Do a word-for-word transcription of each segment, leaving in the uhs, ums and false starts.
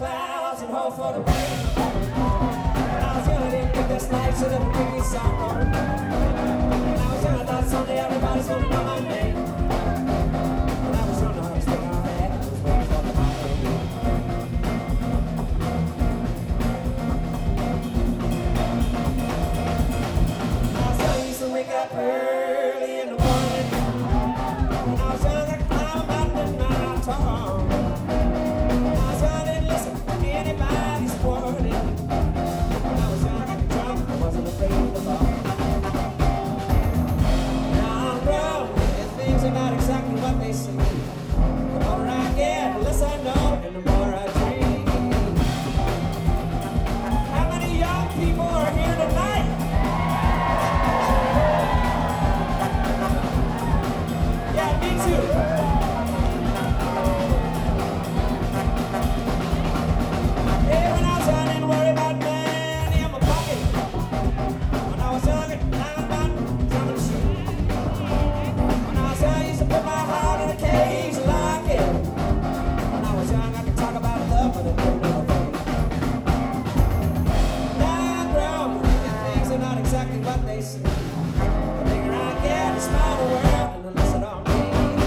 clouds and hope for the rain. When I was young, I didn't think this life should ever bring me sorrow. When I was young, I thought someday everybody's gonna know my name. When I was young, the hardest thing I had was waiting for the rain. When I was young, I used to wake up early in the morning. When I was young, I climbed up the mountain. When I was young, I didn't listen to anybody's warning. When I was young and drunk, I wasn't afraid to fall. Now I'm grown, and things are not exactly what they seem. The older I get, the less I know, and the more I dream. How many young people are here tonight? Yeah, me too. Yeah, when I was young, I didn't worry about money in my pocket. When I was young, I climbed about jumping shit. When I was young, I used to put my heart in a cage and lock it. When I was young, I could talk about love, but it didn't never fade. Now I'm grown, and things are not exactly what they seem. The bigger I get, the smaller the world, and the less it all means.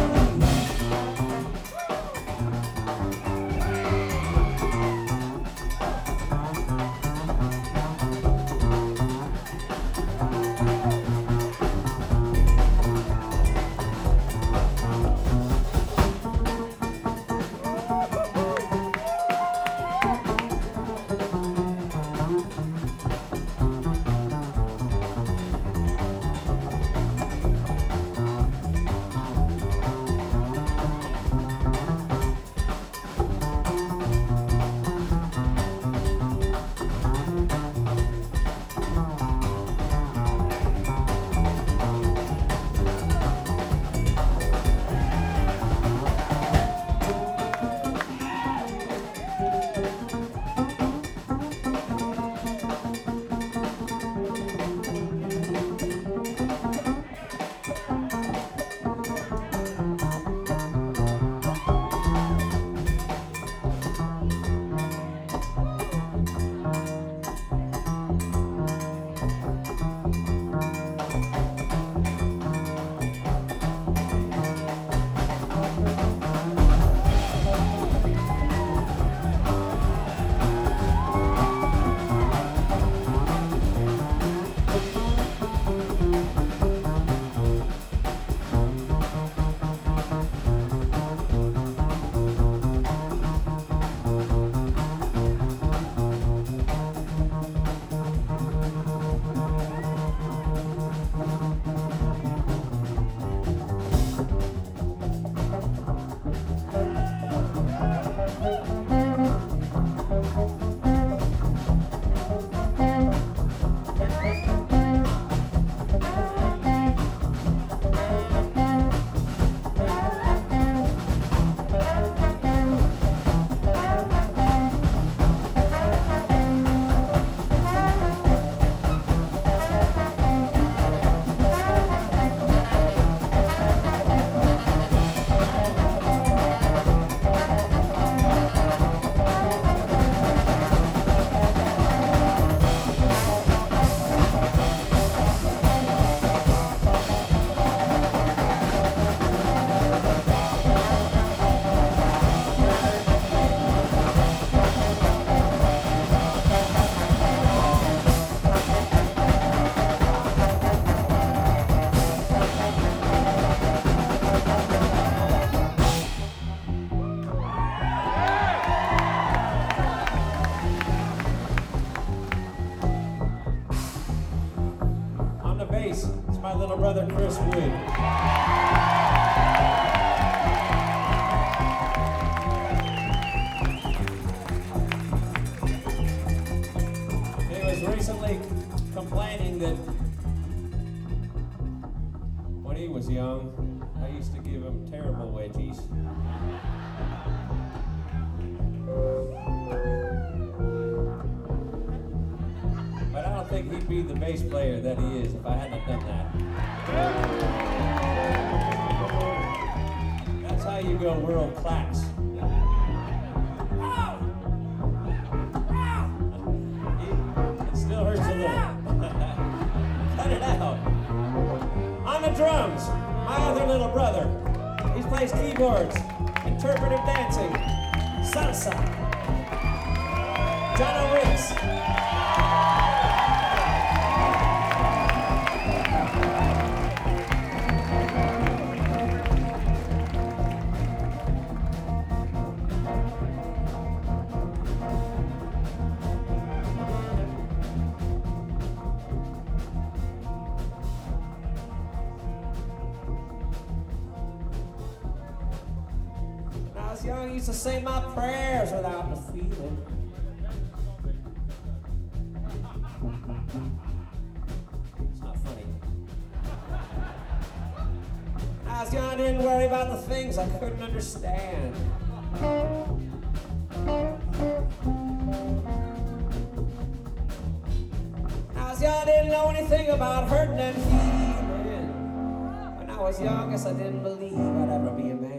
It's my little brother, Chris Wood. He was recently complaining that when he was young, I used to give him terrible wedgies. But I don't think he'd be the bass player that he is if I hadn't done that. That's how you go world class. Oh! your little brother. He plays keyboards, interpretive dancing, salsa. John O'Ricks. When I was young, I used to say my prayers without the feeling. It's not funny. When I was young, I didn't worry about the things I couldn't understand. When I was young, I didn't know anything about hurting and healing. When I was young, I guess I didn't believe I'd ever be a man.